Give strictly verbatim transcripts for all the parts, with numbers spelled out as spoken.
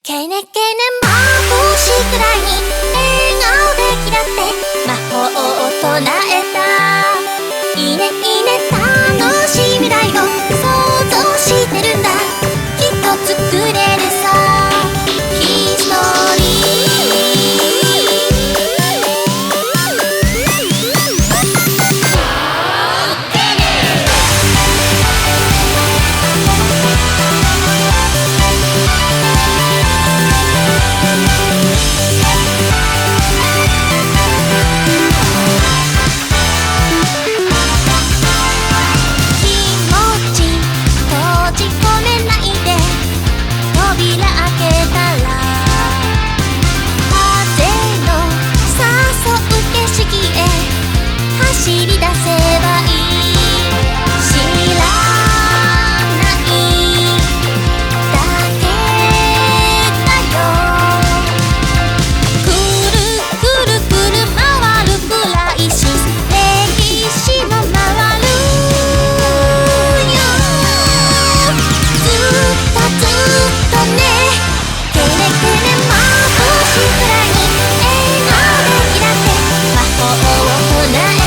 けねけね眩しいくらいに笑顔でキラって魔法を唱えた。いいねいいね楽しい未来を想像してるんだ。きっと作れるさヒストリ走り出せばいい。知らないだけだよ。くるくるくる回るクライシス歴史も回るよ。ずっとずっとねけねけね眩しいくらいに笑顔でキラって魔法を唱え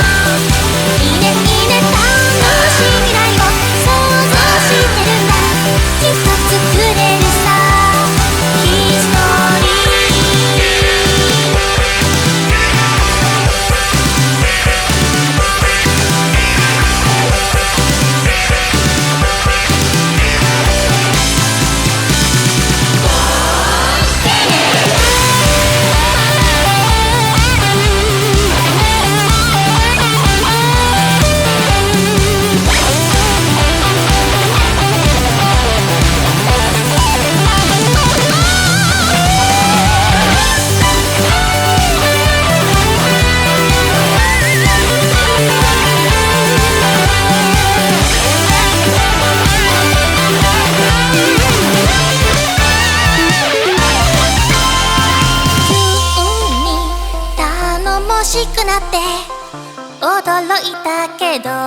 欲しくなって驚いたけど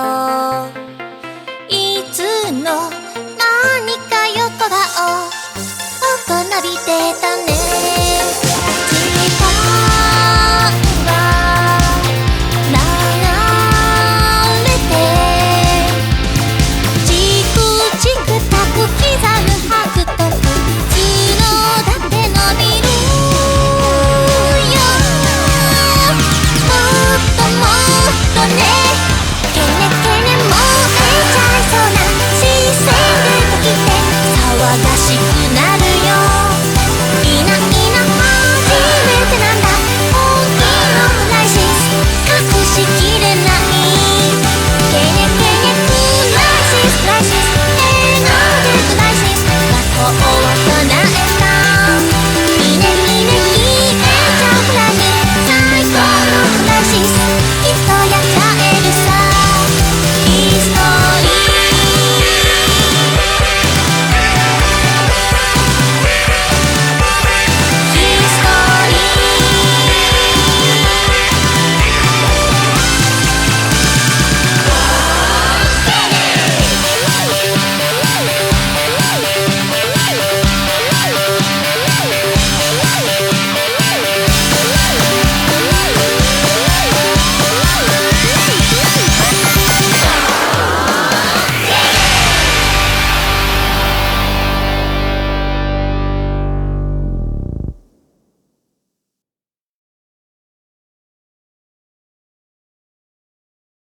いつの間にか横顔を大人びてた